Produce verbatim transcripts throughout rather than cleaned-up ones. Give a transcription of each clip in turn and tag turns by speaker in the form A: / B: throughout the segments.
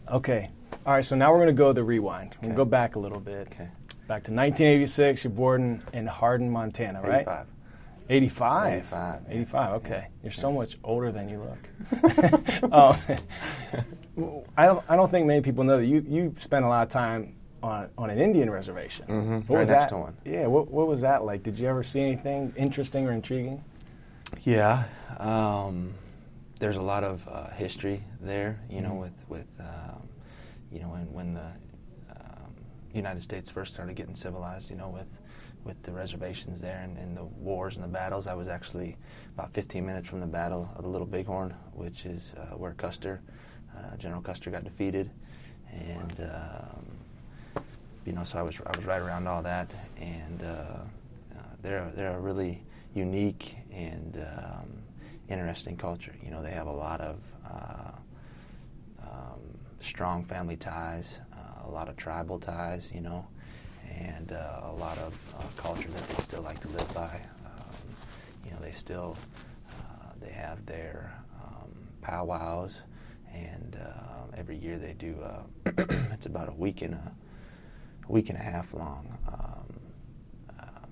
A: Okay. All right, so now we're going to go the rewind. We'll
B: Okay.
A: go back a little bit.
B: Okay.
A: Back to nineteen eighty-six. You're born in Hardin, Montana, right?
B: eighty-five.
A: eighty-five?
B: eighty-five. yeah.
A: eighty-five, okay.
B: Yeah.
A: You're
B: Yeah.
A: so much older than you look. um, I, don't, I don't think many people know that you, you spent a lot of time on, on an Indian reservation.
B: Mhm,
A: What
B: right
A: was
B: next
A: that?
B: to one.
A: Yeah, what, what was that like? Did you ever see anything interesting or intriguing?
B: Yeah, um, there's a lot of uh, history there, you know,
A: Mhm.
B: with, with um, you know, when, when the um, United States first started getting civilized, you know, with, with the reservations there and, and the wars and the battles. I was actually about fifteen minutes from the Battle of the Little Bighorn, which is uh, where Custer, uh, General Custer got defeated. And, um, you know, so I was, I was right around all that. And uh, uh, they're, they're a really unique and um, interesting culture. You know, they have a lot of uh, um, strong family ties, uh, a lot of tribal ties, you know, and uh, a lot of uh, culture that they still like to live by. Um, you know, they still, uh, they have their um, powwows, and uh, every year they do, uh, it's about a week and a, a week and a half long um, um,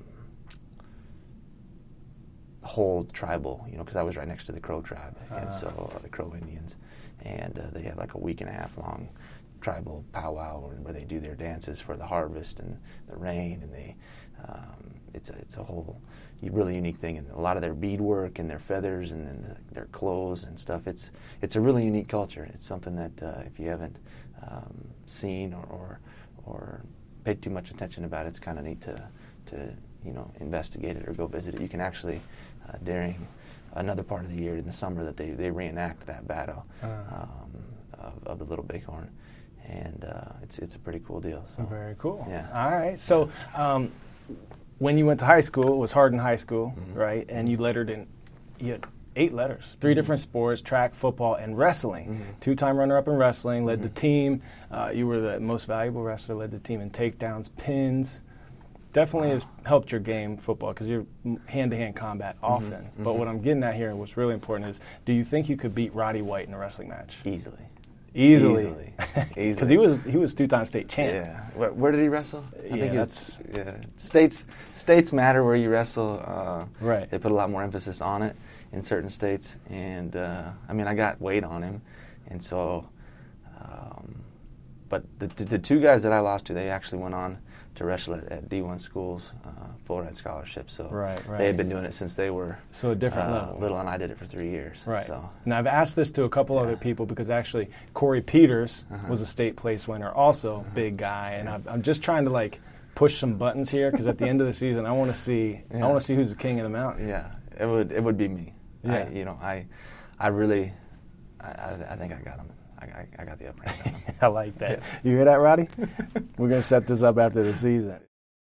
B: whole tribal, you know, because I was right next to the Crow tribe, and
A: Uh.
B: so uh, the Crow Indians, and uh, they have like a week and a half long tribal powwow where they do their dances for the harvest and the rain, and they, um, it's a it's a whole really unique thing, and a lot of their beadwork and their feathers and then the, their clothes and stuff. It's it's a really unique culture. It's something that uh, if you haven't um, seen or, or or paid too much attention about, it's kind of neat to to you know investigate it or go visit it. You can actually uh, during another part of the year in the summer that they, they reenact that battle
A: Uh.
B: um, of, of the Little Bighorn, and uh, it's it's a pretty cool deal. So.
A: Very cool.
B: Yeah.
A: All right. So um, when you went to high school, it was Hardin High School,
B: Mhm.
A: right? And you lettered in, you had eight letters, three different sports, track, football, and wrestling.
B: Mhm.
A: Two-time runner-up in wrestling, led the
B: Mhm.
A: team. Uh, you were the most valuable wrestler, led the team in takedowns, pins. Definitely has helped your game, football, because you're m- hand-to-hand combat often. But
B: mhm.
A: what I'm getting at here, and what's really important is, do you think you could beat Roddy White in a wrestling match?
B: Easily.
A: Easily.
B: Easily.
A: Because
B: Easily.
A: he was he was two-time state champ.
B: Yeah. Where, where did he wrestle? I
A: Yeah,
B: think it's yeah. States states matter where you wrestle. Uh,
A: Right.
B: They put a lot more emphasis on it in certain states, and uh, I mean, I got weight on him, and so. Um, but the, the the two guys that I lost to, they actually went on to wrestle at, at D one schools, uh, full ride scholarship. So
A: Right, right.
B: they had been doing it since they were
A: So a different
B: uh,
A: level.
B: little, and I did it for three years.
A: Right.
B: So
A: And I've asked this to a couple
B: Yeah.
A: other people because actually Corey Peters
B: Uh-huh.
A: was a state place winner, also big guy, and
B: Yeah.
A: I'm, I'm just trying to like push some buttons here because at the end of the season I want to see I
B: Yeah.
A: want to see who's the king of the mountain.
B: yeah, it would it would be me.
A: Yeah.
B: I, you know, I I really I, I, I think I got him. I, I, I got the upper hand on him.
A: I like that.
B: Yeah.
A: You hear that, Roddy? We're gonna set this up after the season.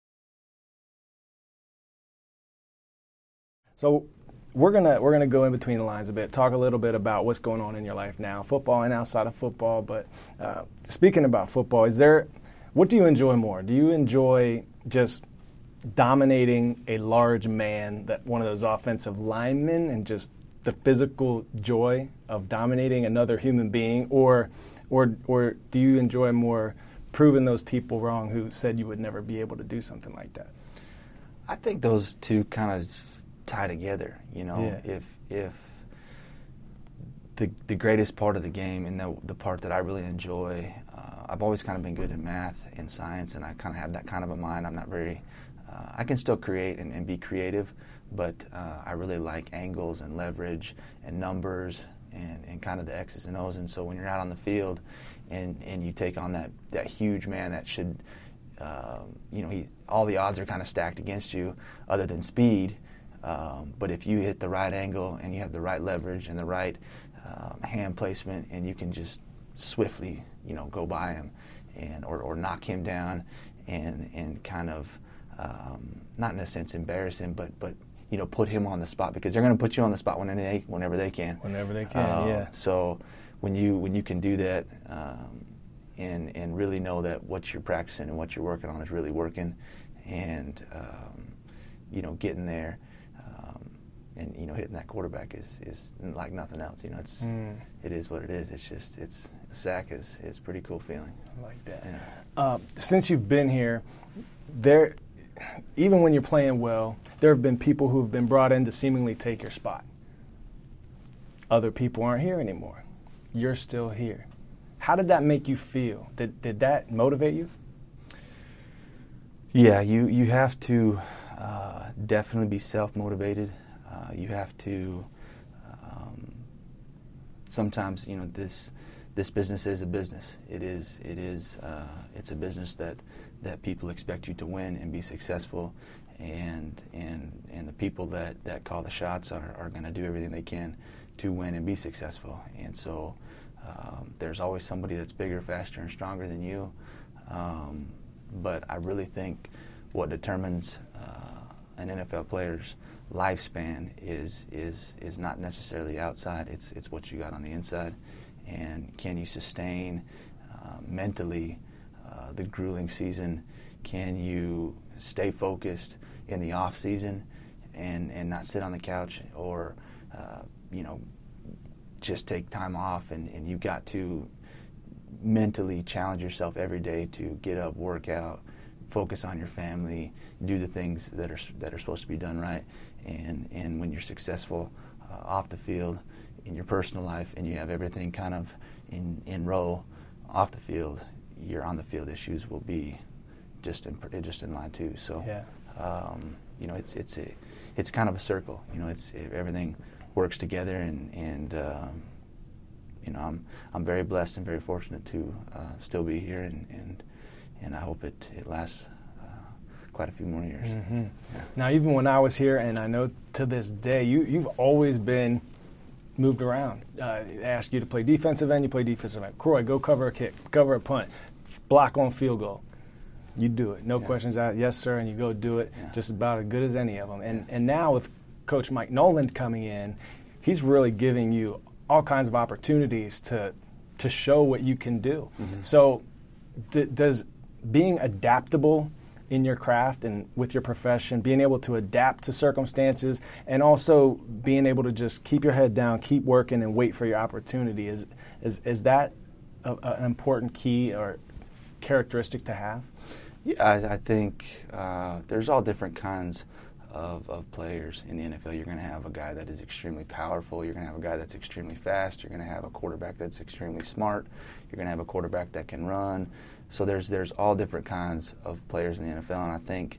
A: So we're gonna we're gonna go in between the lines a bit, talk a little bit about what's going on in your life now, football and outside of football. But uh, speaking about football, is there what do you enjoy more? Do you enjoy just dominating a large man, that one of those offensive linemen, and just the physical joy of dominating another human being, or or or do you enjoy more proving those people wrong who said you would never be able to do something like that?
B: I think those two kind of tie together. You know,
A: Yeah.
B: if if the the greatest part of the game and the the part that I really enjoy, uh, I've always kind of been good in math and science, and I kind of have that kind of a mind. I'm not very, uh, I can still create and, and be creative, but uh, I really like angles and leverage and numbers and, and kind of the X's and O's. And so when you're out on the field and, and you take on that, that huge man that should, um, you know, he, all the odds are kind of stacked against you other than speed. Um, but if you hit the right angle and you have the right leverage and the right um, hand placement, and you can just swiftly, you know, go by him and or, or knock him down and and kind of um, not in a sense embarrass him, but but you know, put him on the spot, because they're going to put you on the spot whenever they whenever they can.
A: Whenever they can,
B: Uh,
A: yeah.
B: So when you when you can do that um, and and really know that what you're practicing and what you're working on is really working, and um, you know, getting there, um, and you know, hitting that quarterback is, is like nothing else. You know, it's mm. it is what it is. It's just it's a sack is is a pretty cool feeling.
A: I like that.
B: Yeah.
A: Uh, since you've been here, there, even when you're playing well, there have been people who have been brought in to seemingly take your spot. Other people aren't here anymore. You're still here. How did that make you feel? Did did that motivate you?
B: Yeah, you you have to uh, definitely be self-motivated. Uh, you have to. Um, sometimes, you know, this this business is a business. It is it is uh, it's a business that that people expect you to win and be successful, and and and the people that, that call the shots are, are going to do everything they can to win and be successful. And so um, there's always somebody that's bigger, faster, and stronger than you. Um, but I really think what determines uh, an N F L player's lifespan is is is not necessarily outside. It's it's what you got on the inside, and can you sustain uh, mentally uh, the grueling season? Can you stay focused in the off season and and not sit on the couch, or uh, you know, just take time off, and, and you've got to mentally challenge yourself every day to get up, work out, focus on your family, do the things that are that are supposed to be done right. And and when you're successful uh, off the field, in your personal life, and you have everything kind of in, in row off the field, your on the field issues will be just in just in line too. So
A: yeah.
B: um, you know, it's it's a it's kind of a circle. You know, it's everything works together, and and um, you know, I'm I'm very blessed and very fortunate to uh, still be here, and and, and I hope it it lasts quite a few more years.
A: Mm-hmm.
B: Yeah.
A: Now, even when I was here, and I know to this day, you, you've always been moved around. Uh, they ask you to play defensive end, you play defensive end. Croy, go cover a kick, cover a punt, block on field goal. You do it. No
B: yeah.
A: questions asked. Yes, sir, and you go do it
B: yeah.
A: just about as good as any of them. And,
B: yeah.
A: and now with Coach Mike Nolan coming in, he's really giving you all kinds of opportunities to to show what you can do.
B: Mm-hmm.
A: So d- does being adaptable in your craft and with your profession, being able to adapt to circumstances, and also being able to just keep your head down, keep working, and wait for your opportunity, is is is that a, a, an important key or characteristic to have?
B: Yeah, I, I think uh, there's all different kinds of, of players in the N F L. You're going to have a guy that is extremely powerful. You're going to have a guy that's extremely fast. You're going to have a quarterback that's extremely smart. You're going to have a quarterback that can run. So there's there's all different kinds of players in the N F L, and I think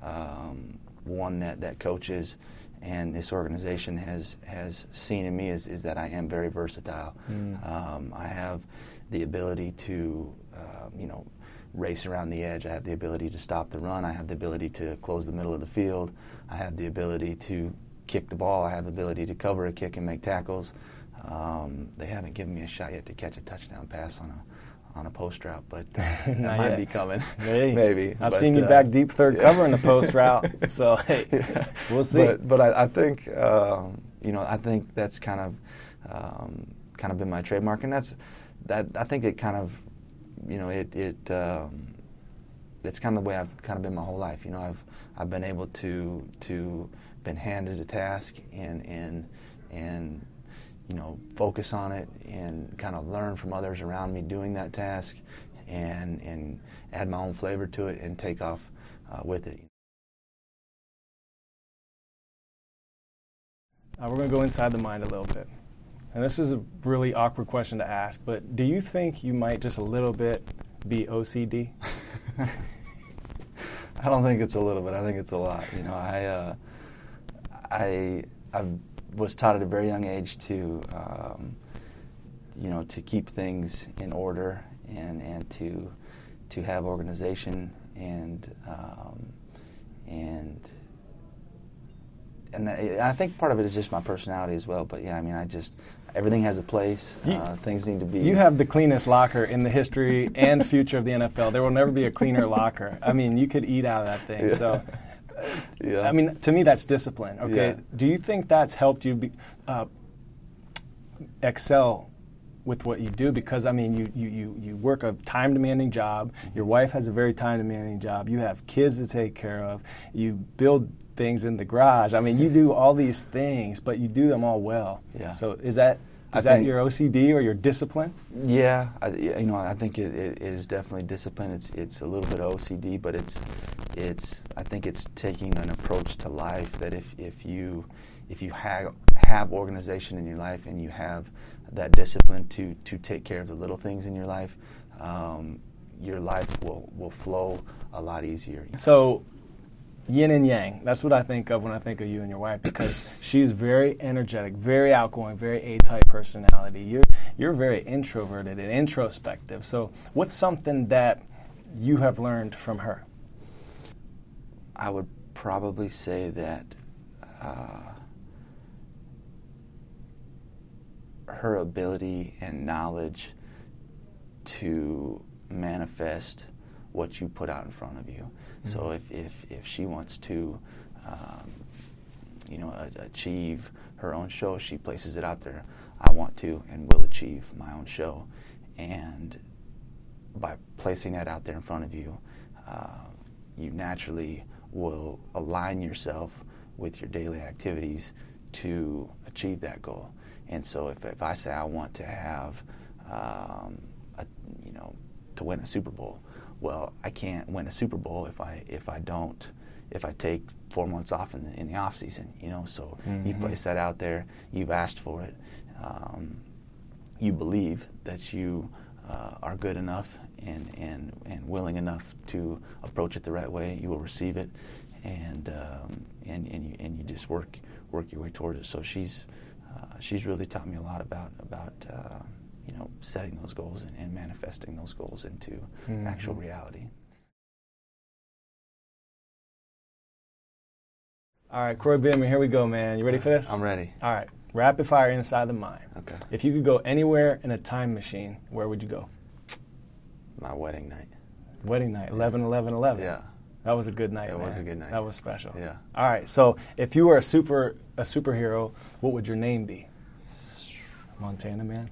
B: um, one that, that coaches and this organization has has seen in me is, is that I am very versatile. Mm. Um, I have the ability to, uh, you know, race around the edge. I have the ability to stop the run. I have the ability to close the middle of the field. I have the ability to kick the ball. I have the ability to cover a kick and make tackles. Um, they haven't given me a shot yet to catch a touchdown pass on a on a post route, but uh, that might
A: yet.
B: be coming.
A: Hey,
B: maybe.
A: I've
B: but,
A: seen you
B: uh,
A: back deep third
B: yeah.
A: covering the post route, so hey,
B: yeah.
A: we'll see.
B: But, but I, I think um, you know, I think that's kind of um, kind of been my trademark, and that's that. I think it kind of, you know, it it um, it's kind of the way I've kind of been my whole life. You know, I've I've been able to to been handed a task and and and. you know, focus on it and kind of learn from others around me doing that task, and and add my own flavor to it and take off uh, with it.
A: Uh, we're going to go inside the mind a little bit. And this is a really awkward question to ask, but do you think you might just a little bit be O C D?
B: I don't think it's a little bit. I think it's a lot. You know, I uh, I I've was taught at a very young age to, um, you know, to keep things in order and, and to to have organization and um, and and I, I think part of it is just my personality as well. But yeah, I mean, I just everything has a place.
A: You,
B: uh, things need to be.
A: You have the cleanest locker in the history and future of the N F L. There will never be a cleaner locker. I mean, you could eat out of that thing.
B: Yeah.
A: So.
B: Yeah.
A: I mean, to me, that's discipline. Okay.
B: Yeah.
A: Do you think that's helped you be, uh, excel with what you do? Because, I mean, you, you, you, you work a time-demanding job. Your wife has a very time-demanding job. You have kids to take care of. You build things in the garage. I mean, you do all these things, but you do them all well.
C: Yeah.
A: So is that is
C: I
A: that
C: think-
A: your O C D or your discipline?
C: Yeah, I, you know, I think it, it, it is definitely discipline. It's it's a little bit of O C D, but it's it's I think it's taking an approach to life that if, if you if you have have organization in your life and you have that discipline to to take care of the little things in your life, um, your life will will flow a lot easier.
A: So yin and yang. That's what I think of when I think of you and your wife, because she's very energetic, very outgoing, very A-type personality. You're you're very introverted and introspective. So what's something that you have learned from her?
C: I would probably say that uh, her ability and knowledge to manifest what you put out in front of you. Mm-hmm. So if, if, if she wants to, um, you know, a, achieve her own show, she places it out there. I want to and will achieve my own show. And by placing that out there in front of you, uh, you naturally will align yourself with your daily activities to achieve that goal. And so if, if I say I want to have, um, a, you know, to win a Super Bowl, well, I can't win a Super Bowl if I if I don't if I take four months off in the in the off season, you know. So mm-hmm. you place that out there, you've asked for it, um, you believe that you uh, are good enough and, and and willing enough to approach it the right way. You will receive it, and um, and and you, and you just work work your way towards it. So she's uh, she's really taught me a lot about about. Uh, you know, setting those goals and, and manifesting those goals into mm-hmm. actual reality.
A: All right, Kroy Bierman, here we go, man. You ready for this?
C: I'm ready.
A: All right, rapid fire inside the mind.
C: Okay.
A: If you could go anywhere in a time machine, where would you go?
C: My wedding night.
A: Wedding night, eleven eleven eleven.
C: Yeah.
A: That was a good night,
C: It
A: man.
C: was a good night.
A: That was special.
C: Yeah.
A: All right, so if you were a super a superhero, what would your name be? Montana Man?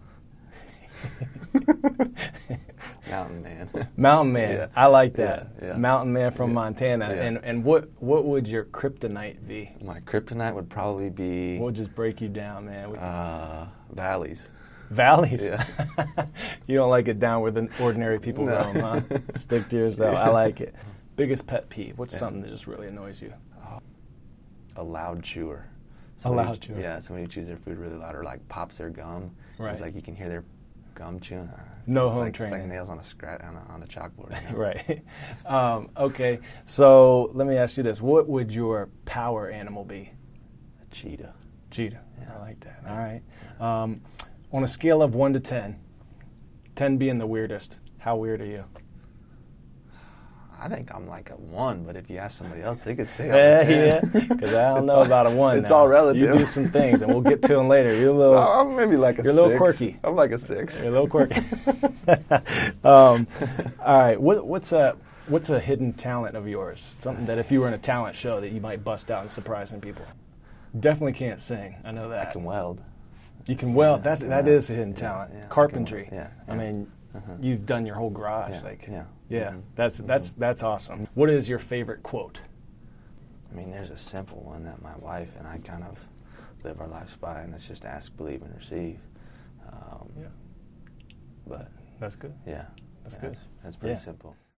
C: Mountain Man.
A: Mountain Man.
C: Yeah.
A: I like that.
C: Yeah, yeah.
A: Mountain Man from
C: Yeah.
A: Montana.
C: Yeah.
A: And and what what would your kryptonite be?
C: My kryptonite would probably be
A: We'll just break you down, man. We,
C: uh, valleys.
A: valleys.
C: Yeah.
A: You don't like it down where the ordinary people
C: No.
A: roam, huh? Stick to yourself. I like it. Biggest pet peeve. What's
C: Yeah.
A: something that just really annoys you?
C: A loud chewer.
A: A loud chewer.
C: Yeah, somebody who chews their food really loud or like pops their gum.
A: Right.
C: It's like you can hear their gum chewing.
A: No
C: it's
A: home
C: like,
A: training.
C: It's like nails on a scratch on a, on a chalkboard. You know?
A: Right. Um, okay. So let me ask you this: what would your power animal be?
C: A cheetah.
A: Cheetah.
C: Yeah.
A: I like that. All right. Um, on a scale of one to ten, ten being the weirdest, how weird are you?
C: I think I'm like a one, but if you ask somebody else, they could say I'm
A: Yeah,
C: a ten.
A: yeah. Because I don't
C: It's
A: know
C: all-
A: about a one.
C: It's
A: now.
C: all relative.
A: You do some things, and we'll get to them later. You're a little.
C: No, I'm maybe like a
A: You're a
C: six.
A: little quirky.
C: I'm like a six.
A: You're a little quirky. um, all right. What, what's a what's a hidden talent of yours? Something that if you were in a talent show that you might bust out and surprise some people. Definitely can't sing. I know that.
C: I can weld.
A: You can weld.
C: Yeah, I
A: that
C: can
A: that
C: weld.
A: is a hidden
C: Yeah,
A: talent.
C: yeah, I can
A: Carpentry.
C: weld. Yeah,
A: I
C: yeah.
A: mean,
C: Uh-huh.
A: you've done your whole garage.
C: Yeah,
A: Like,
C: yeah.
A: yeah.
C: Mhm.
A: That's that's that's awesome. What is your favorite quote?
C: I mean, there's a simple one that my wife and I kind of live our lives by, and it's just ask, believe, and receive. Um,
A: Yeah.
C: But
A: That's good.
C: yeah,
A: That's
C: yeah,
A: good.
C: That's, that's pretty
A: Yeah.
C: simple.